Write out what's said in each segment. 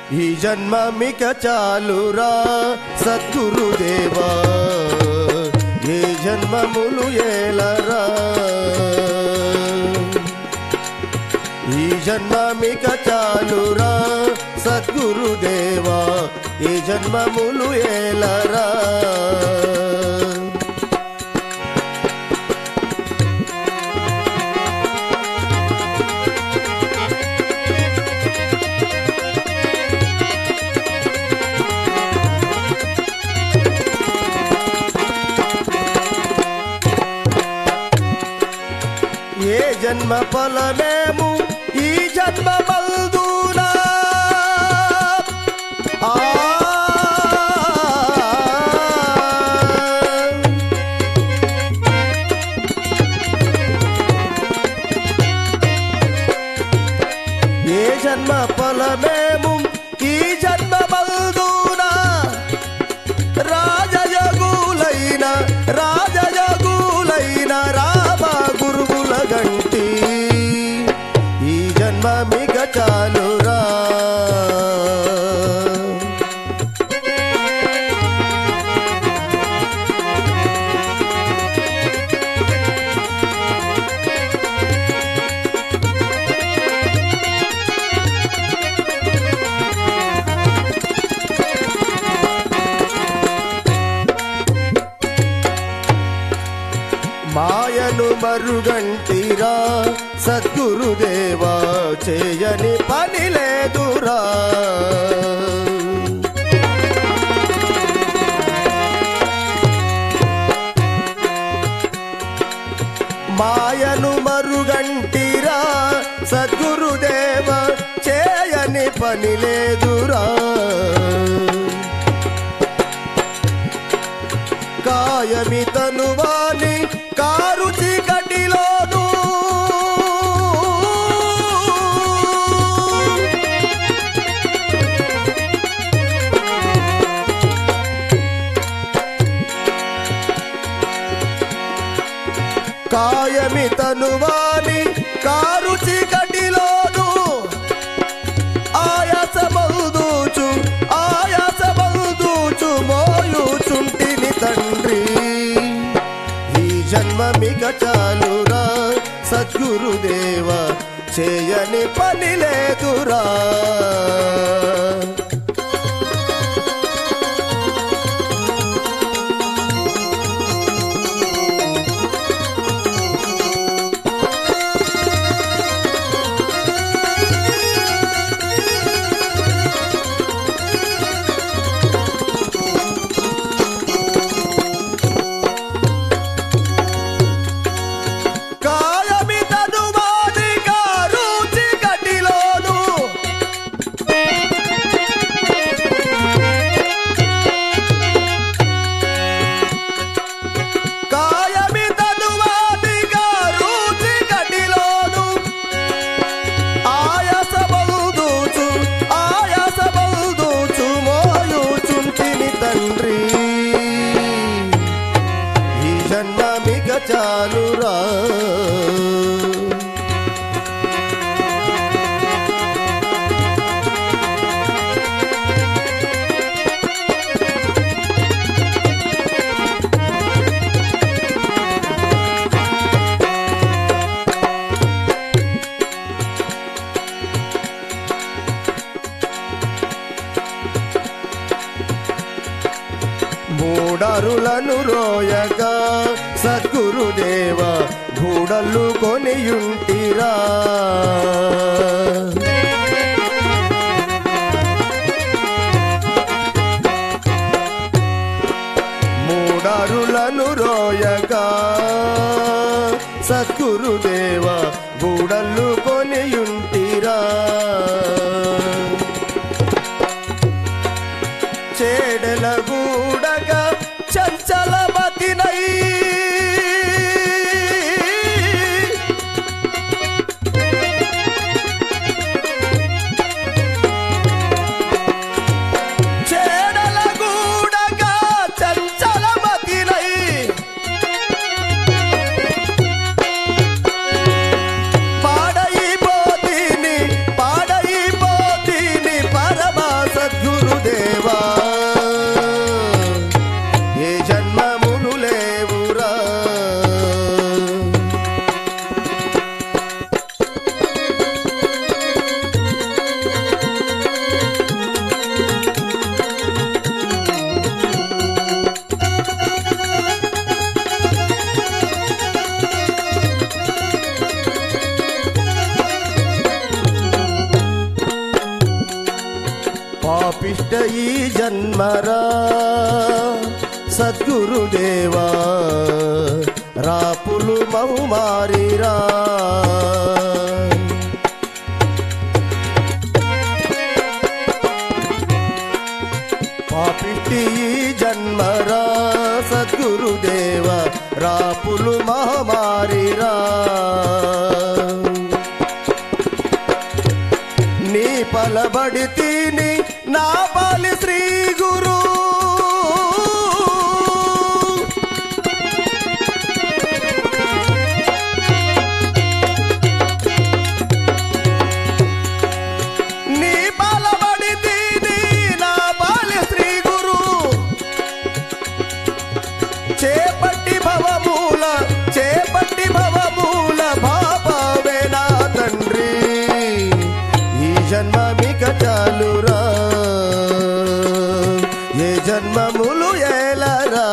ఈ జన్మమిక చాలురా సద్గురుదేవా, ఏ జన్మములు ఏలరా. ఈ జన్మమిక చాలురా సద్గురుదేవా, ఏ జన్మములు ఏలరా. ఏ జన్మ ఫలమేము ఈ జన్మ బల్దూనా, ఏ జన్మ ఫలమేము ఈ జన్మ బల్దూనా. రాజయోగులైన రామ గురువుల గంటి ఈ జన్మమిక చాలురా. మాయను మరుగంటిరా సద్గురుదేవా, చేయని పని లేదురా. మాయను మరుగంటిరా సద్గురుదేవా, చేయని పని లేదురా. కాయమి తనువాని కారు చీకటిలోను, కాయమి తనువాని కారు చీకటిలోను. ఆయాసమౌదూచు మోయుచుంటిని తండ్రి, ఈ జన్మమిక చాలురా సద్గురుదేవా, చేయని పని లేదురా. చాలురా. మూడరులను రోయగా సద్గురుదేవా, గూడలు కొనియుంటిరా. మూడరులను రోయగా సద్గురుదేవా, గూడలు కొనియుంటిరా. చేడల గూడగా చంచలమతినై, పాపిష్ట ఈ జన్మరా సద్గురుదేవా రాపులు మౌమారిరా పాపిష్టి ఈ జన్మరా సద్గురుదేవా రాపులు మహమారిరా నీ పలబడి తిని నా పాలి శ్రీ గురు నీ పలబడి తిని నా పాలి శ్రీ గురు చేపట్టి భవమూల బాబావే నా తండ్రి ఈ జన్మమిక చాలురా ఏ జన్మములు ఏలరా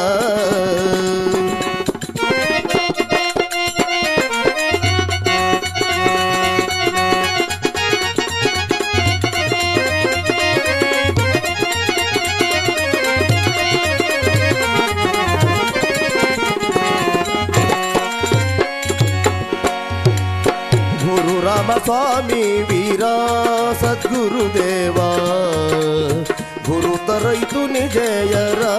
గురు రామస్వామి వీరా సద్గురుదేవా గురు తరైతుని జయరా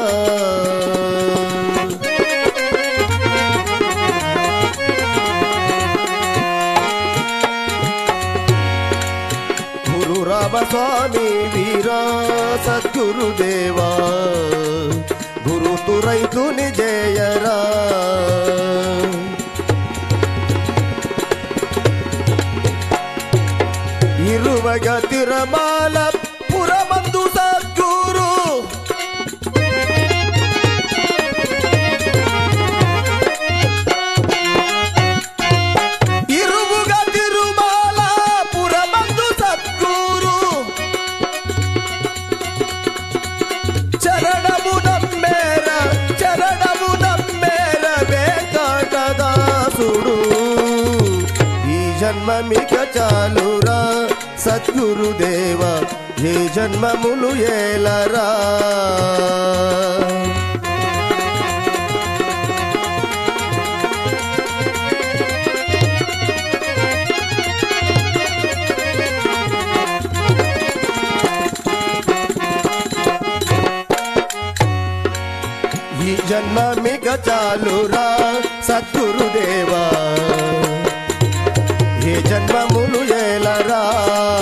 గురు రామస్వామి వీరా సద్గురుదేవా గురు తురైతుని జయరా ఇరువగ తిరమాల పురమందు సద్గురు ఇరువుగ తిరుమాల పురమందు సద్గురు చరణము నమ్మేర వెంకటదాసుడు ఈ జన్మమిక చాలురా సద్గురుదేవా ఏ జన్మములు ఏలరా ఈ జన్మమిక చాలురా సద్గురుదేవా ఏ జన్మములు ఏలరా